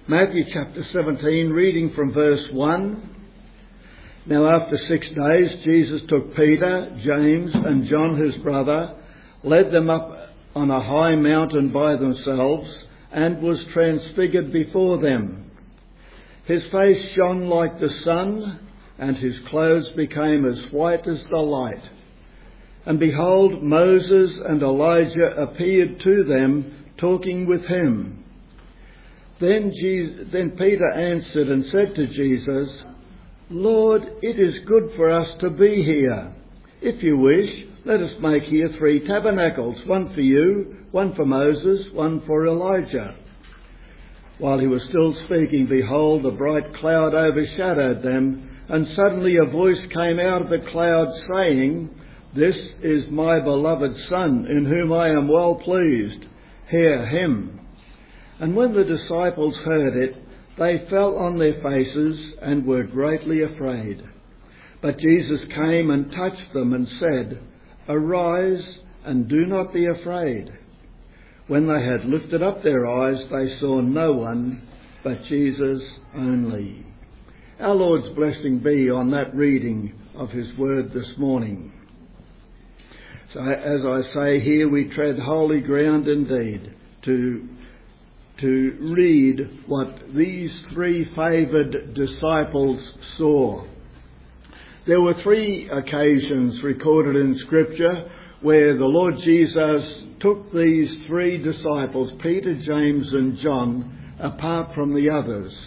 Matthew chapter 17, reading from verse 1. Now after 6 days, Jesus took Peter, James and John his brother, led them up on a high mountain by themselves, and was transfigured before them. His face shone like the sun, and his clothes became as white as the light. And behold, Moses and Elijah appeared to them, talking with him. Then Peter answered and said to Jesus, Lord, it is good for us to be here. If you wish, let us make here 3 tabernacles, one for you, one for Moses, one for Elijah. While he was still speaking, behold, a bright cloud overshadowed them, and suddenly a voice came out of the cloud saying, This is my beloved Son, in whom I am well pleased. Hear him. And when the disciples heard it, they fell on their faces and were greatly afraid. But Jesus came and touched them and said, Arise and do not be afraid. When they had lifted up their eyes, they saw no one but Jesus only. Our Lord's blessing be on that reading of his word this morning. So as I say here, we tread holy ground indeed to read what these 3 favoured disciples saw. There were 3 occasions recorded in Scripture where the Lord Jesus took these 3 disciples, Peter, James and John, apart from the others.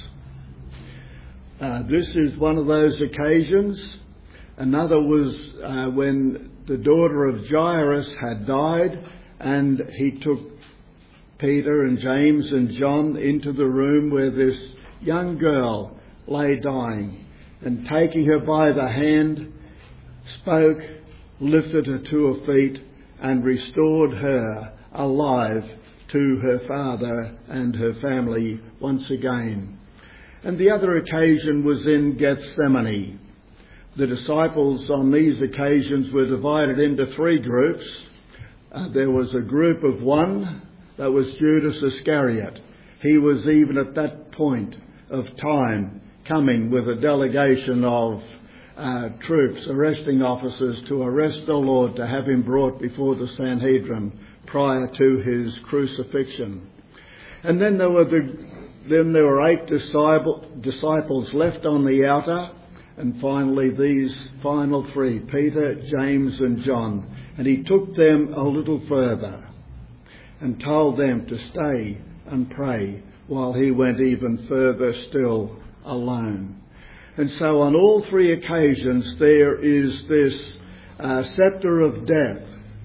This is one of those occasions. Another was when the daughter of Jairus had died, and he took Peter and James and John into the room where this young girl lay dying, and taking her by the hand, spoke, lifted her to her feet, and restored her alive to her father and her family once again. And the other occasion was in Gethsemane. The disciples on these occasions were divided into 3 groups. There was a group of 1. That was Judas Iscariot. He was even at that point of time coming with a delegation of troops, arresting officers, to arrest the Lord, to have him brought before the Sanhedrin prior to his crucifixion. And then there were 8 disciples left on the outer, and finally these final 3, Peter, James and John. And he took them a little further and told them to stay and pray while he went even further still alone. And so on all 3 occasions there is this sceptre of death.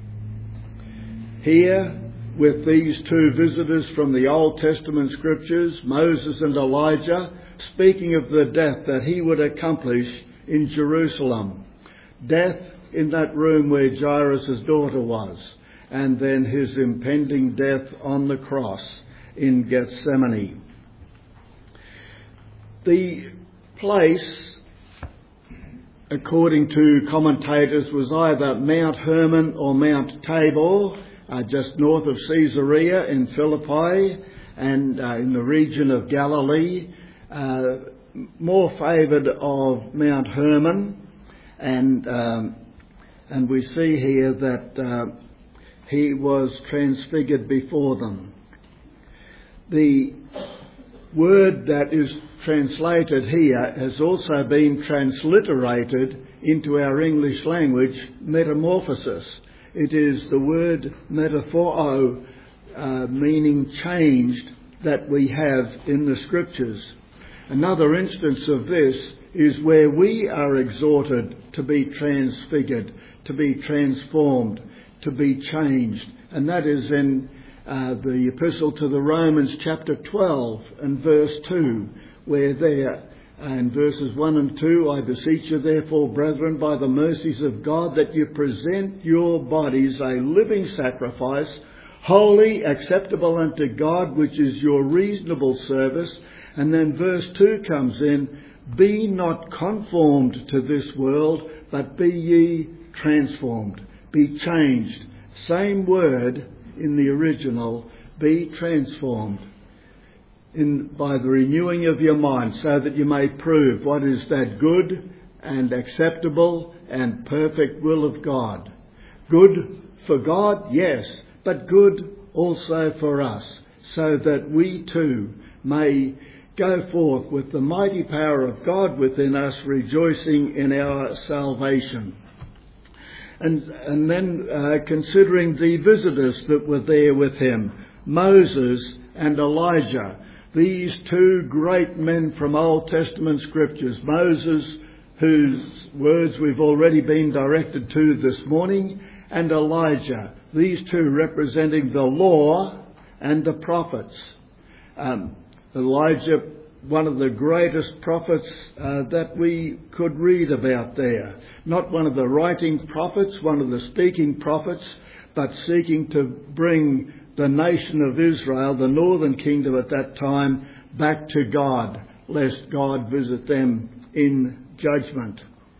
Here, with these 2 visitors from the Old Testament scriptures, Moses and Elijah, speaking of the death that he would accomplish in Jerusalem. Death in that room where Jairus' daughter was, and then his impending death on the cross in Gethsemane. The place, according to commentators, was either Mount Hermon or Mount Tabor, just north of Caesarea in Philippi and in the region of Galilee. More favoured of Mount Hermon, and we see here that he was transfigured before them. The word that is translated here has also been transliterated into our English language, metamorphosis. It is the word metaphoro, meaning changed, that we have in the scriptures. Another instance of this is where we are exhorted to be transfigured, to be transformed, to be changed. And that is in the Epistle to the Romans chapter 12 and verse 2, where there, in verses 1 and 2, I beseech you therefore, brethren, by the mercies of God, that you present your bodies a living sacrifice, holy, acceptable unto God, which is your reasonable service. And then verse 2 comes in, be not conformed to this world, but be ye transformed, be changed. Same word in the original, be transformed. by the renewing of your mind, so that you may prove what is that good and acceptable and perfect will of God. Good for God, yes, but good also for us, so that we too may go forth with the mighty power of God within us, rejoicing in our salvation. And then considering the visitors that were there with him, Moses and Elijah, these two great men from Old Testament scriptures. Moses, whose words we've already been directed to this morning, and Elijah, these two representing the law and the prophets. Elijah, one of the greatest prophets that we could read about there. Not one of the writing prophets, one of the speaking prophets, but seeking to bring the nation of Israel, the northern kingdom at that time, back to God, lest God visit them in judgment.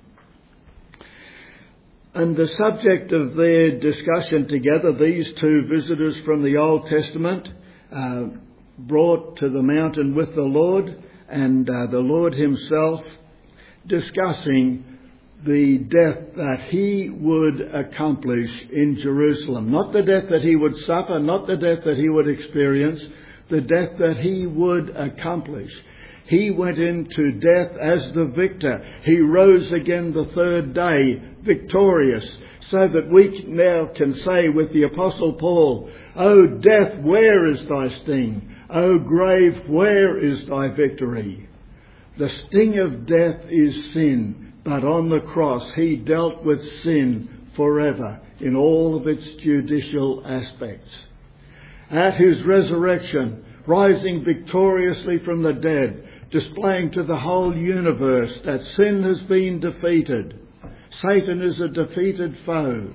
And the subject of their discussion together, these two visitors from the Old Testament, brought to the mountain with the Lord, and the Lord himself discussing the death that he would accomplish in Jerusalem. Not the death that he would suffer, not the death that he would experience, the death that he would accomplish. He went into death as the victor. He rose again the third day, victorious, so that we now can say with the Apostle Paul, "O death, where is thy sting? O grave, where is thy victory?" The sting of death is sin, but on the cross he dealt with sin forever in all of its judicial aspects. At his resurrection, rising victoriously from the dead, displaying to the whole universe that sin has been defeated. Satan is a defeated foe.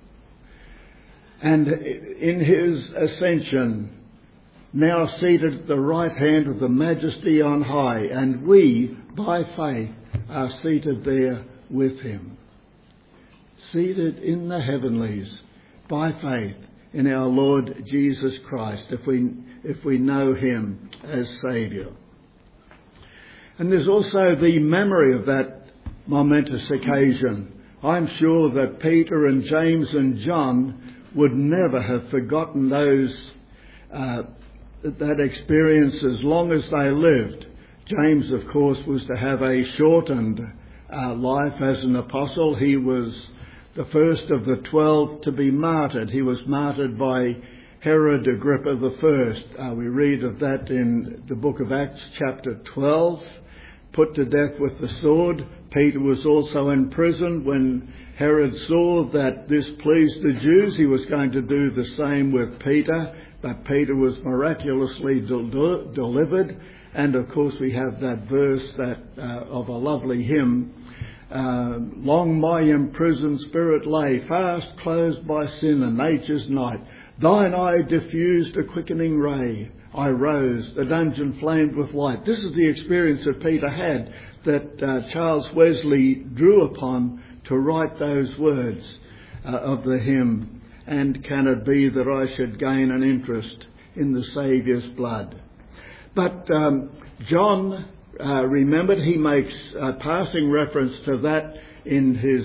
And in his ascension, now seated at the right hand of the Majesty on high, and we, by faith, are seated there with him. Seated in the heavenlies, by faith in our Lord Jesus Christ, if we know him as Saviour. And there's also the memory of that momentous occasion. I'm sure that Peter and James and John would never have forgotten that experience as long as they lived. James, of course, was to have a shortened life as an apostle. He was the first of the 12 to be martyred. He was martyred by Herod Agrippa I. We read of that in the book of Acts chapter 12. Put to death with the sword. Peter was also in prison. When Herod saw that this pleased the Jews, he was going to do the same with Peter, but Peter was miraculously delivered. And of course we have that verse of a lovely hymn, "Long my imprisoned spirit lay, fast closed by sin and nature's night. Thine eye diffused a quickening ray. I rose, the dungeon flamed with light." This is the experience that Peter had, that Charles Wesley drew upon to write those words of the hymn, "And can it be that I should gain an interest in the Saviour's blood?" But John, remembered, he makes a passing reference to that in his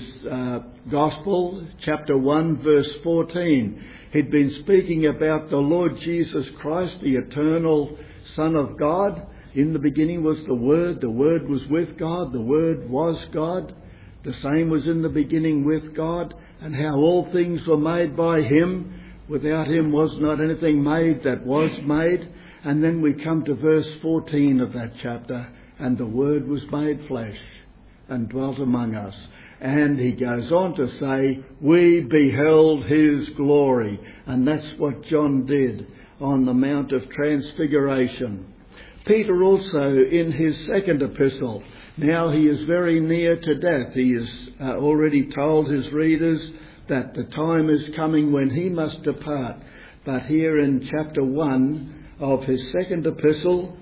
Gospel, chapter 1, verse 14. He'd been speaking about the Lord Jesus Christ, the eternal Son of God. In the beginning was the Word was with God, the Word was God. The same was in the beginning with God, and how all things were made by him. Without him was not anything made that was made. And then we come to verse 14 of that chapter, "And the Word was made flesh and dwelt among us." And he goes on to say, "We beheld his glory." And that's what John did on the Mount of Transfiguration. Peter also in his second epistle, now he is very near to death. He has already told his readers that the time is coming when he must depart. But here in chapter 1 of his second epistle,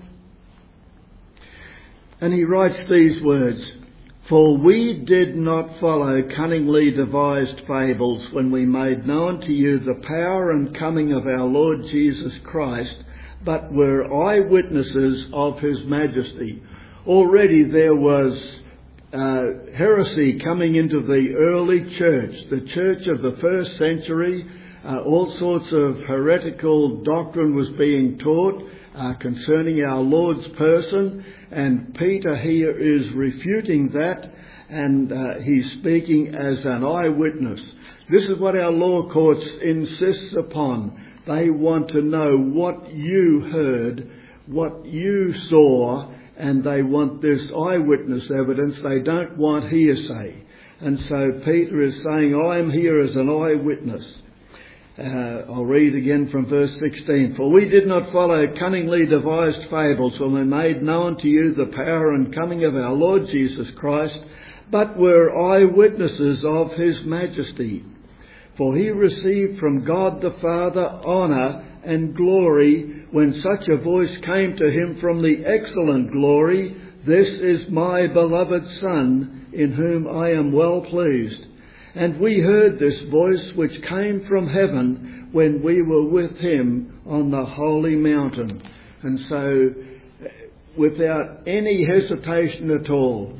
and he writes these words, "For we did not follow cunningly devised fables when we made known to you the power and coming of our Lord Jesus Christ, but were eyewitnesses of his majesty. Already there was heresy coming into the early church, the church of the first century. All sorts of heretical doctrine was being taught concerning our Lord's person, and Peter here is refuting that, and he's speaking as an eyewitness. This is what our law courts insists upon. They want to know what you heard, what you saw, and they want this eyewitness evidence. They don't want hearsay. And so Peter is saying, I am here as an eyewitness. I'll read again from verse 16. For we did not follow cunningly devised fables when we made known to you the power and coming of our Lord Jesus Christ, but were eyewitnesses of his majesty. For he received from God the Father honour and glory when such a voice came to him from the excellent glory, This is my beloved Son, in whom I am well pleased. And we heard this voice which came from heaven when we were with him on the holy mountain. And so, without any hesitation at all,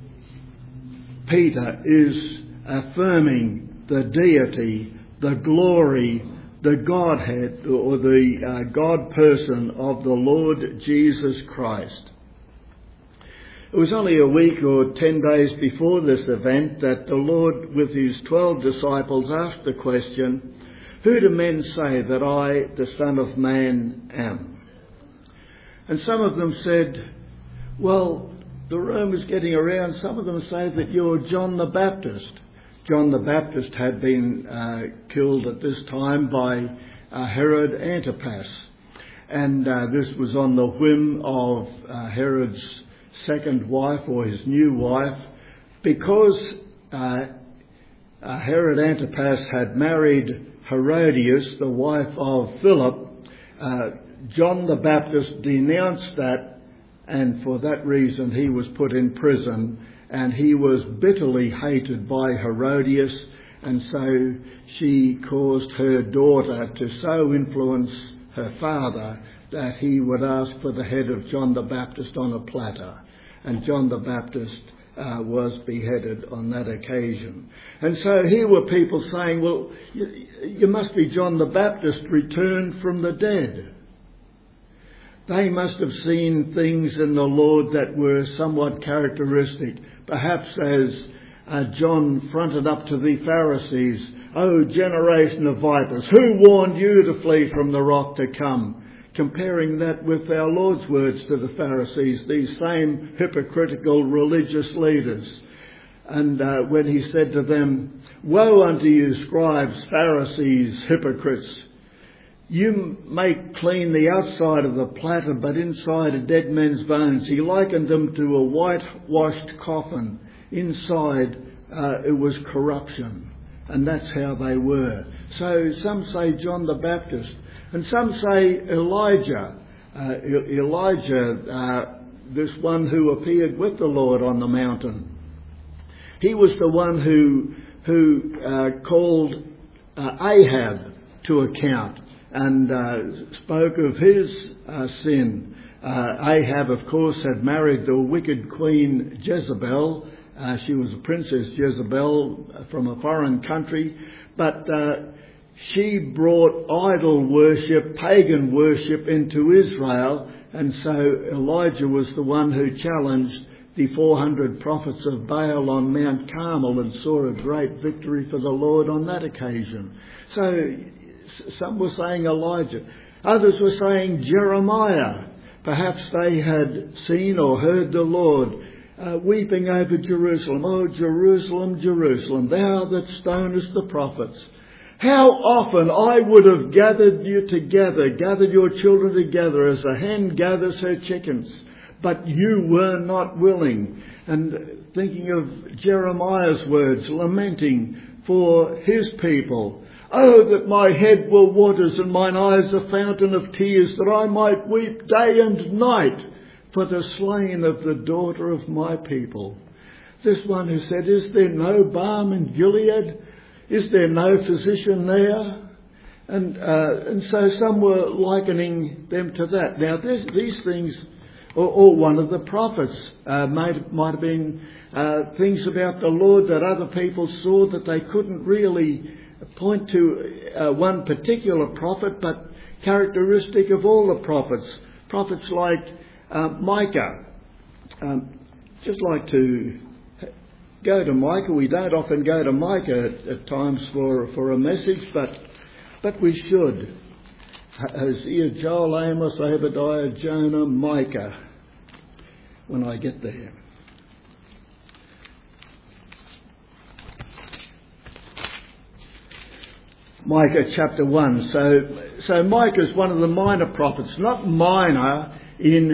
Peter is affirming the deity, the glory, the Godhead, or the God person of the Lord Jesus Christ. It was only a week or 10 days before this event that the Lord, with his 12 disciples, asked the question, Who do men say that I, the Son of Man, am? And some of them said, well, the rumour's getting around, some of them say that you're John the Baptist. John the Baptist had been killed at this time by Herod Antipas. And this was on the whim of Herod's second wife, or his new wife, because Herod Antipas had married Herodias, the wife of Philip. John the Baptist denounced that, and for that reason he was put in prison, and he was bitterly hated by Herodias, and so she caused her daughter to so influence her father that he would ask for the head of John the Baptist on a platter. And John the Baptist was beheaded on that occasion. And so here were people saying, well, you must be John the Baptist returned from the dead. They must have seen things in the Lord that were somewhat characteristic. Perhaps as John fronted up to the Pharisees, O generation of vipers, who warned you to flee from the wrath to come? Comparing that with our Lord's words to the Pharisees, these same hypocritical religious leaders. And when he said to them, Woe unto you, scribes, Pharisees, hypocrites! You make clean the outside of the platter, but inside are dead men's bones. He likened them to a whitewashed coffin. Inside it was corruption. And that's how they were. So some say John the Baptist. And some say Elijah. This one who appeared with the Lord on the mountain. He was the one who called Ahab to account and spoke of his sin. Ahab, of course, had married the wicked queen Jezebel. She was a princess Jezebel from a foreign country, but she brought idol worship, pagan worship into Israel, and so Elijah was the one who challenged the 400 prophets of Baal on Mount Carmel and saw a great victory for the Lord on that occasion. So some were saying Elijah. Others were saying Jeremiah. Perhaps they had seen or heard the Lord weeping over Jerusalem. Oh, Jerusalem, Jerusalem, thou that stonest the prophets. How often I would have gathered you together, gathered your children together as a hen gathers her chickens, but you were not willing. And thinking of Jeremiah's words, lamenting for his people. Oh, that my head were waters and mine eyes a fountain of tears, that I might weep day and night for the slain of the daughter of my people. This one who said, Is there no balm in Gilead? Is there no physician there? And so some were likening them to that. Now these things, or one of the prophets might have been things about the Lord that other people saw that they couldn't really point to one particular prophet, but characteristic of all the prophets. Prophets like Micah. Just like to go to Micah. We don't often go to Micah at times for a message, but we should. Hosea, Joel, Amos, Obadiah, Jonah, Micah, when I get there. Micah chapter 1. So Micah is one of the minor prophets, not minor in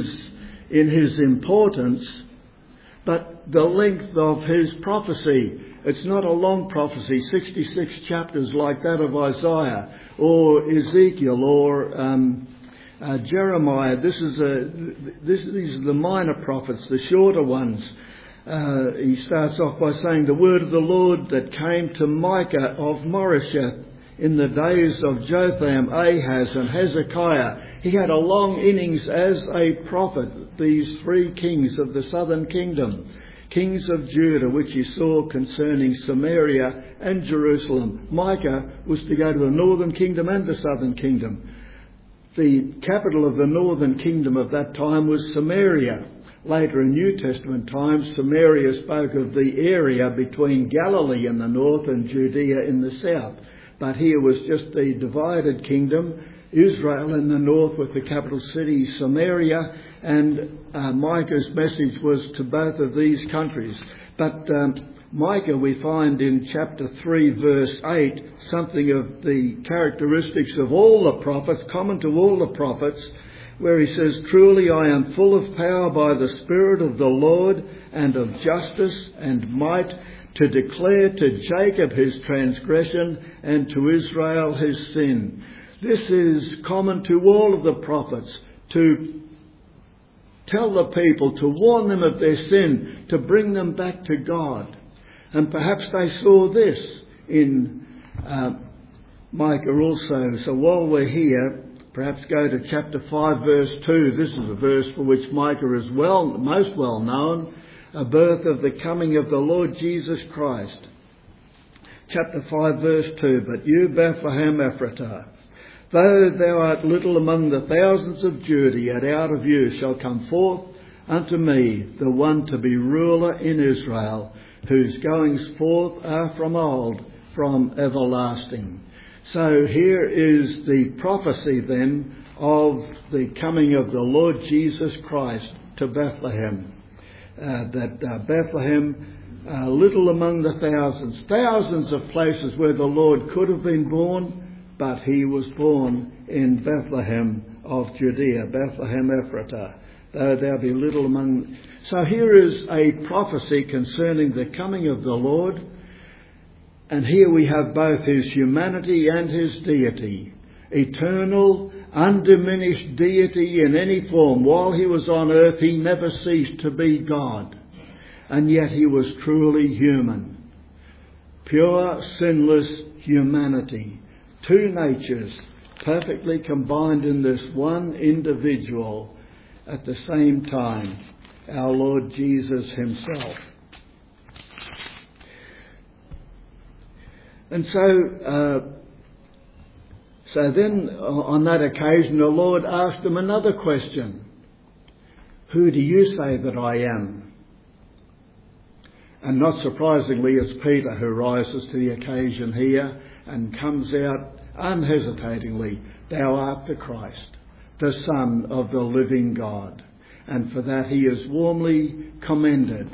his importance, but the length of his prophecy. It's not a long prophecy, 66 chapters like that of Isaiah or Ezekiel or Jeremiah. These are the minor prophets, the shorter ones. He starts off by saying, the word of the Lord that came to Micah of Moresheth in the days of Jotham, Ahaz and Hezekiah. He had a long innings as a prophet, these three kings of the southern kingdom, kings of Judah, which he saw concerning Samaria and Jerusalem. Micah was to go to the northern kingdom and the southern kingdom. The capital of the northern kingdom of that time was Samaria. Later in New Testament times, Samaria spoke of the area between Galilee in the north and Judea in the south. But here was just the divided kingdom, Israel in the north with the capital city Samaria, and Micah's message was to both of these countries. But Micah, we find in chapter 3 verse 8 something of the characteristics of all the prophets, common to all the prophets, where he says, truly I am full of power by the Spirit of the Lord and of justice and might, to declare to Jacob his transgression and to Israel his sin. This is common to all of the prophets, to tell the people, to warn them of their sin, to bring them back to God. And perhaps they saw this in Micah also. So while we're here, perhaps go to chapter 5 verse 2. This is a verse for which Micah is most well known. A birth of the coming of the Lord Jesus Christ. Chapter 5 verse 2. But you, Bethlehem Ephratah, though thou art little among the thousands of Judah, yet out of you shall come forth unto me the one to be ruler in Israel, whose goings forth are from old, from everlasting. So here is the prophecy then of the coming of the Lord Jesus Christ to Bethlehem. Bethlehem, little among the thousands of places where the Lord could have been born, but he was born in Bethlehem of Judea, Bethlehem Ephratah, though there be little among. So here is a prophecy concerning the coming of the Lord, and here we have both his humanity and his deity. Eternal, undiminished deity in any form. While he was on earth, he never ceased to be God. And yet he was truly human. Pure, sinless humanity. Two natures perfectly combined in this one individual at the same time. Our Lord Jesus himself. And so then on that occasion the Lord asked him another question. Who do you say that I am? And not surprisingly, it's Peter who rises to the occasion here and comes out unhesitatingly, thou art the Christ, the Son of the living God. And for that he is warmly commended.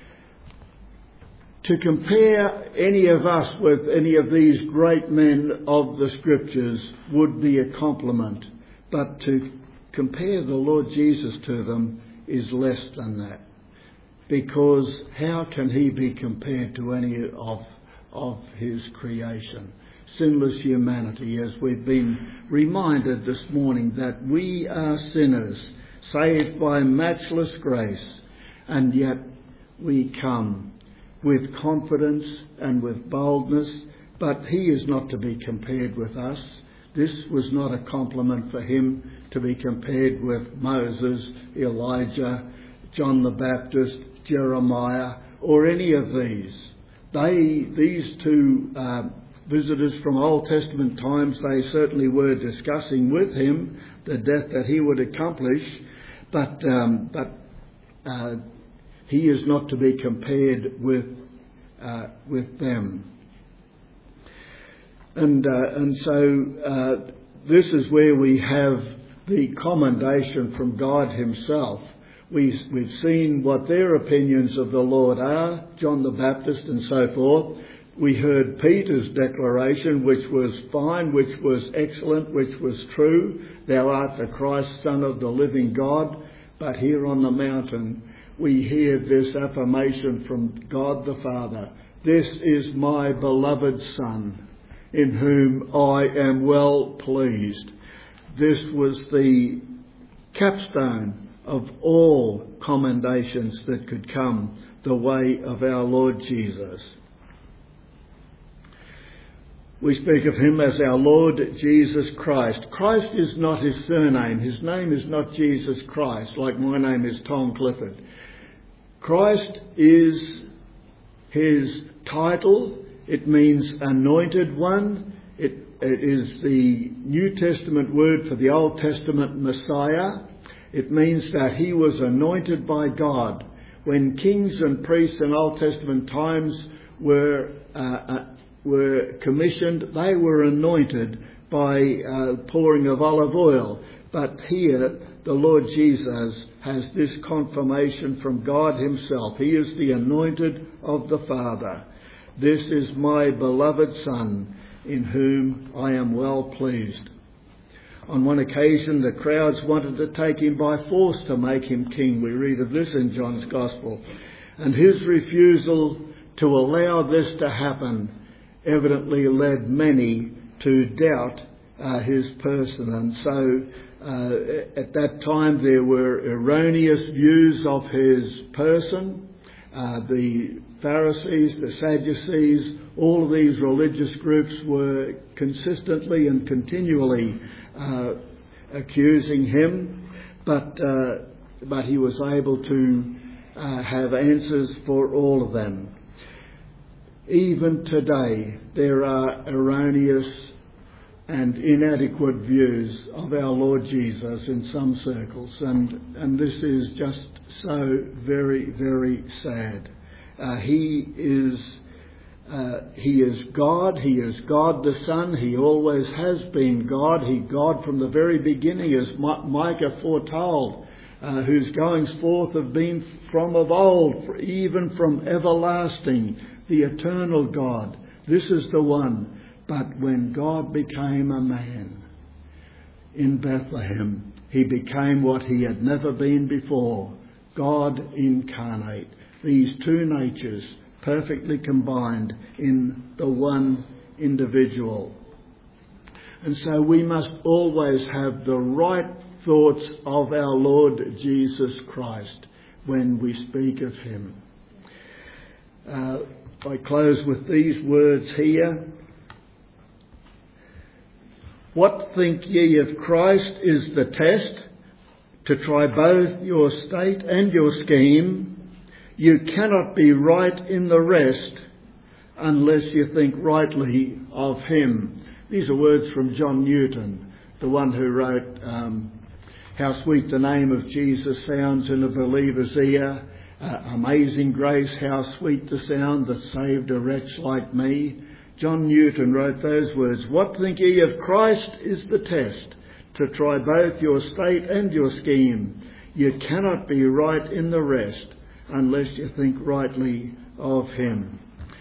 To compare any of us with any of these great men of the Scriptures would be a compliment, but to compare the Lord Jesus to them is less than that. Because how can he be compared to any of his creation? Sinless humanity, as we've been reminded this morning that we are sinners, saved by matchless grace, and yet we come with confidence and with boldness But he is not to be compared with us. This was not a compliment for him to be compared with Moses, Elijah, John the Baptist, Jeremiah, or any of these. These two visitors from Old Testament times, they certainly were discussing with him the death that he would accomplish, but he is not to be compared with them. And so this is where we have the commendation from God himself. We've seen what their opinions of the Lord are, John the Baptist and so forth. We heard Peter's declaration, which was fine, which was excellent, which was true. Thou art the Christ, Son of the living God. But here on the mountain, we hear this affirmation from God the Father. This is my beloved Son, in whom I am well pleased. This was the capstone of all commendations that could come the way of our Lord Jesus. We speak of him as our Lord Jesus Christ. Christ is not his surname. His name is not Jesus Christ, like my name is Tom Clifford. Christ is his title. It means anointed one. It is the New Testament word for the Old Testament Messiah. It means that he was anointed by God. When kings and priests in Old Testament times were commissioned, they were anointed by pouring of olive oil. But here, the Lord Jesus has this confirmation from God himself. He is the anointed of the Father. This is my beloved Son, in whom I am well pleased. On one occasion, the crowds wanted to take him by force to make him king. We read of this in John's Gospel. And his refusal to allow this to happen evidently led many to doubt his person. And so at that time there were erroneous views of his person. The Pharisees, the Sadducees, all of these religious groups were consistently and continually accusing him, but he was able to have answers for all of them. Even today, there are erroneous and inadequate views of our Lord Jesus in some circles, and this is just so very, very sad. He is God. He is God the Son. He always has been God. God from the very beginning, as Micah foretold, whose goings forth have been from of old, even from everlasting, the eternal God. This is the one. But when God became a man in Bethlehem, he became what he had never been before, God incarnate. These two natures perfectly combined in the one individual. And so we must always have the right thoughts of our Lord Jesus Christ when we speak of him. I close with these words here. What think ye of Christ is the test to try both your state and your scheme. You cannot be right in the rest unless you think rightly of him. These are words from John Newton, the one who wrote How Sweet the Name of Jesus Sounds in a Believer's Ear. Amazing grace, how sweet the sound that saved a wretch like me. John Newton wrote those words. What think ye of Christ is the test to try both your state and your scheme. You cannot be right in the rest unless you think rightly of him.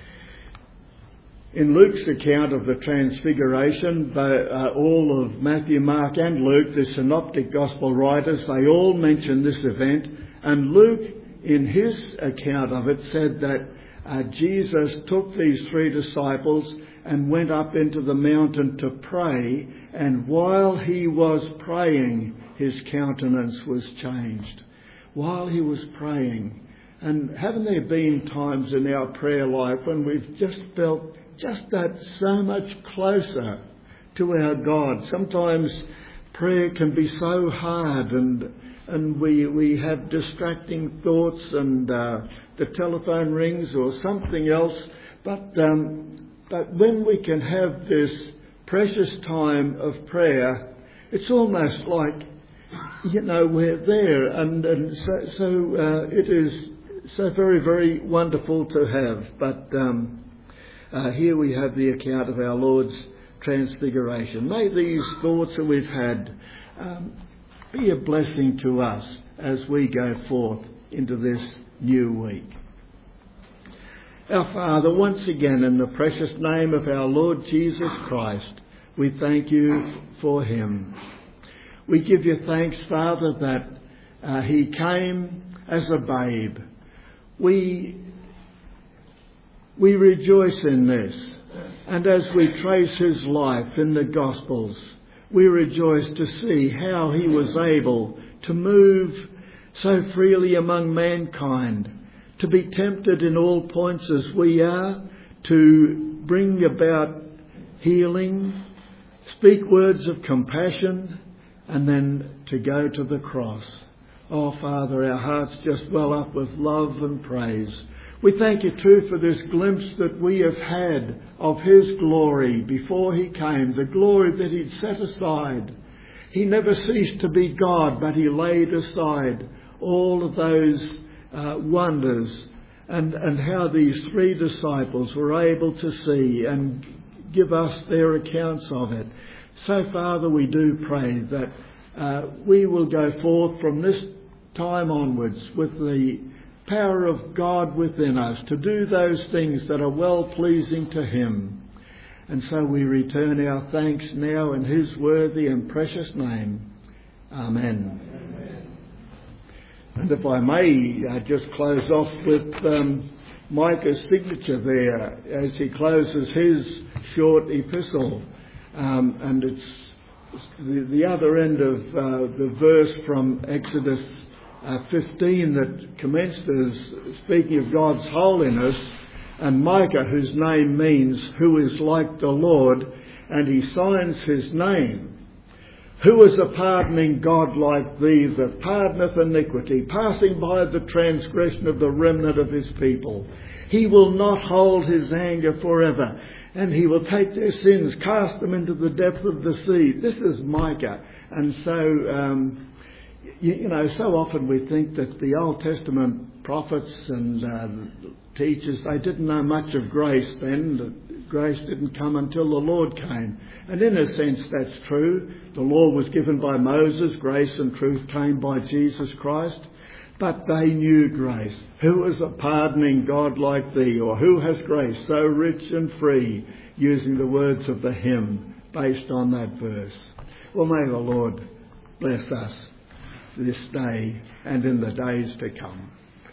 In Luke's account of the Transfiguration, all of Matthew, Mark and Luke, the synoptic gospel writers, they all mention this event. And Luke, in his account of it, said that Jesus took these three disciples and went up into the mountain to pray, and while he was praying, his countenance was changed. While he was praying. And haven't there been times in our prayer life when we've just felt just that so much closer to our God. Sometimes prayer can be so hard, and we have distracting thoughts, and the telephone rings or something else. But when we can have this precious time of prayer, it's almost like, we're there, and so it is so very, very wonderful to have. But here we have the account of our Lord's transfiguration. May these thoughts that we've had be a blessing to us as we go forth into this new week. Our Father, once again, in the precious name of our Lord Jesus Christ, we thank you for him. We give you thanks, Father, that he came as a babe. We rejoice in this. And as we trace his life in the Gospels, we rejoice to see how he was able to move so freely among mankind, to be tempted in all points as we are, to bring about healing, speak words of compassion, and then to go to the cross. Oh, Father, our hearts just well up with love and praise. We thank you too for this glimpse that we have had of his glory before he came, the glory that he'd set aside. He never ceased to be God, but he laid aside all of those wonders, and how these three disciples were able to see and give us their accounts of it. So, Father, we do pray that we will go forth from this time onwards with the power of God within us to do those things that are well-pleasing to him. And so we return our thanks now in his worthy and precious name. Amen. Amen. And if I may just close off with Micah's signature there as he closes his short epistle. And it's the other end of the verse from Exodus 15 that commenced as speaking of God's holiness, and Micah, whose name means who is like the Lord, and he signs his name. Who is a pardoning God like thee, that pardoneth iniquity, passing by the transgression of the remnant of his people? He will not hold his anger forever, and he will take their sins, cast them into the depth of the sea. This is Micah. And so, so often we think that the Old Testament prophets and teachers, they didn't know much of grace then. That grace didn't come until the Lord came. And in a sense, that's true. The law was given by Moses. Grace and truth came by Jesus Christ. But they knew grace. Who is a pardoning God like thee? Or who has grace so rich and free? Using the words of the hymn based on that verse. Well, may the Lord bless us this day and in the days to come.